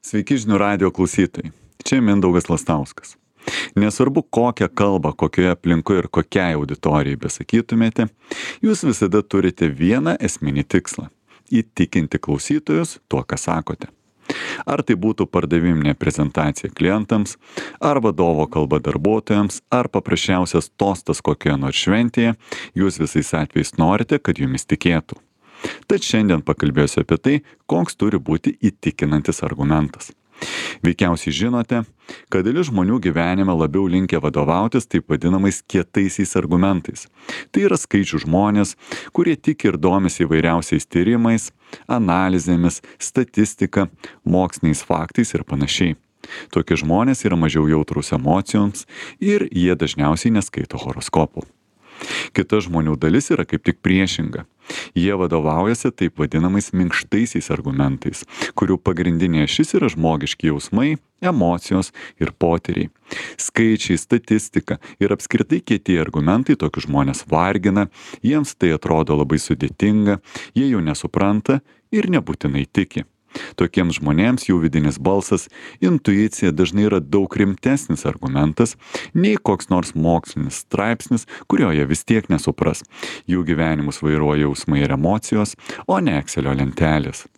Sveiki žinių radijo klausytojai. Čia Mindaugas Lastauskas. Nesvarbu, kokią kalbą, kokioje aplinkoje ir kokiai auditorijai besakytumėte, jūs visada turite vieną esminį tikslą - įtikinti klausytojus tuo, ką sakote. Ar tai būtų pardaviminė prezentacija klientams, ar vadovo kalba darbuotojams, ar paprasčiausias tostas kokioje nors šventėje, jūs visais atvejais norite, kad jumis tikėtų. Tad šiandien pakalbėsiu apie tai, koks turi būti įtikinantis argumentas. Veikiausiai žinote, kad dalis žmonių gyvenime labiau linkę vadovautis taip vadinamais kietaisiais argumentais. Tai yra skaičių žmonės, kurie tiki ir domisi įvairiausiais tyrimais, analizėmis, statistika, moksliniais faktais ir panašiai. Tokie žmonės yra mažiau jautrūs emocijoms ir jie dažniausiai neskaito horoskopų. Kita žmonių dalis yra kaip tik priešinga. Jie vadovaujasi taip vadinamais minkštaisiais argumentais, kurių pagrindinė ašis yra žmogiški jausmai, emocijos ir potyriai. Skaičiai, statistika ir apskritai kieti argumentai tokius žmonės vargina, jiems tai atrodo labai sudėtinga, jie jų nesupranta ir nebūtinai tiki. Tokiems žmonėms jų vidinis balsas, intuicija dažnai yra daug rimtesnis argumentas nei koks nors mokslinis straipsnis, kurio jie vis tiek nesupras. Jų gyvenimus vairuoja jausmai ir emocijos, o ne Excelio lentelės.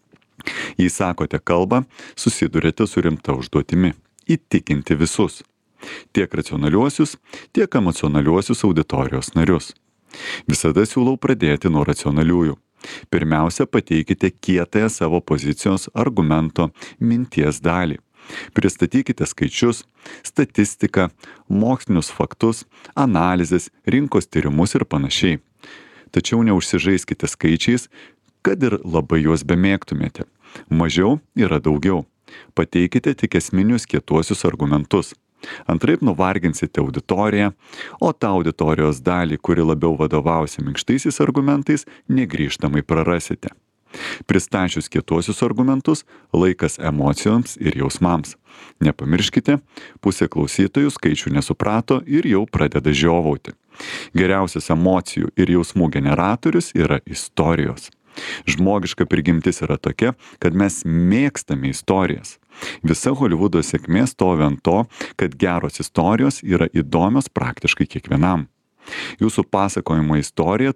Jei sakote kalbą, susidurite su rimta užduotimi - įtikinti visus. Tiek racionaliuosius, tiek emocionaliuosius auditorijos narius. Visada siūlau pradėti nuo racionaliųjų. Pirmiausia, pateikite kietąją savo pozicijos argumento minties dalį. Pristatykite skaičius, statistiką, mokslinius faktus, analizės, rinkos tyrimus ir panašiai. Tačiau neužsižaiskite skaičiais, kad ir labai juos bemėgtumėte. Mažiau yra daugiau. Pateikite tik esminius kietuosius argumentus. Antraip nuvarginsite auditoriją, o tą auditorijos dalį, kuri labiau vadovausi minkštaisiais argumentais, negrįžtamai prarasite. Pristačius kietuosius argumentus, laikas emocijoms ir jausmams. Nepamirškite, pusė klausytojų skaičių nesuprato ir jau pradeda žiovauti. Geriausias emocijų ir jausmų generatorius yra istorijos. Žmogiška prigimtis yra tokia, kad mes mėgstame istorijas. Visa Holivudo sėkmė stovi ant to, kad geros istorijos yra įdomios praktiškai kiekvienam. Jūsų pasakojimo istorija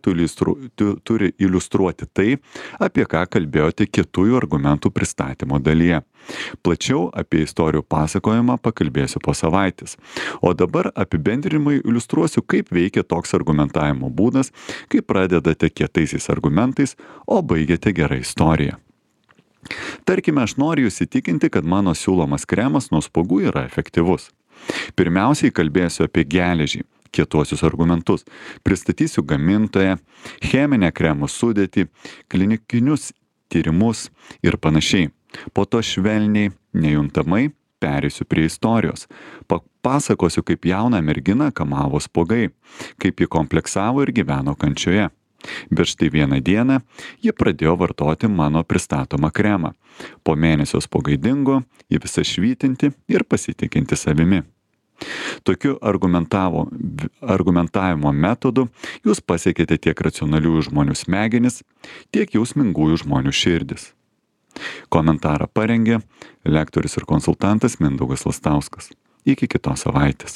turi iliustruoti tai, apie ką kalbėjote kietųjų argumentų pristatymo dalyje. Plačiau apie istorijų pasakojimą pakalbėsiu po savaitės. O dabar apibendrinimui iliustruosiu, kaip veikia toks argumentavimo būdas, kai pradedate kietaisiais argumentais, o baigiate gerą istoriją. Tarkime, aš noriu jūs įtikinti, kad mano siūlomas kremas nuo spuogų yra efektyvus. Pirmiausiai kalbėsiu apie geležį, kietuosius argumentus. Pristatysiu gamintoją, cheminę kremo sudėtį, klinikinius tyrimus ir panašiai. Po to švelniai, nejuntamai pereisiu prie istorijos. Papasakosiu, kaip jauną merginą kamavo spuogai, kaip ji kompleksavo ir gyveno kančioje. Bet štai vieną dieną ji pradėjo vartoti mano pristatomą kremą. Po mėnesio spuogai dingo, ji visa švytinti ir pasitikinti savimi. Tokiu argumentavimo metodu jūs pasiekėte tiek racionaliųjų žmonių smegenis, tiek jausmingųjų žmonių širdis. Komentarą parengė lektorius ir konsultantas Mindaugas Lastauskas. Iki kitos savaitės.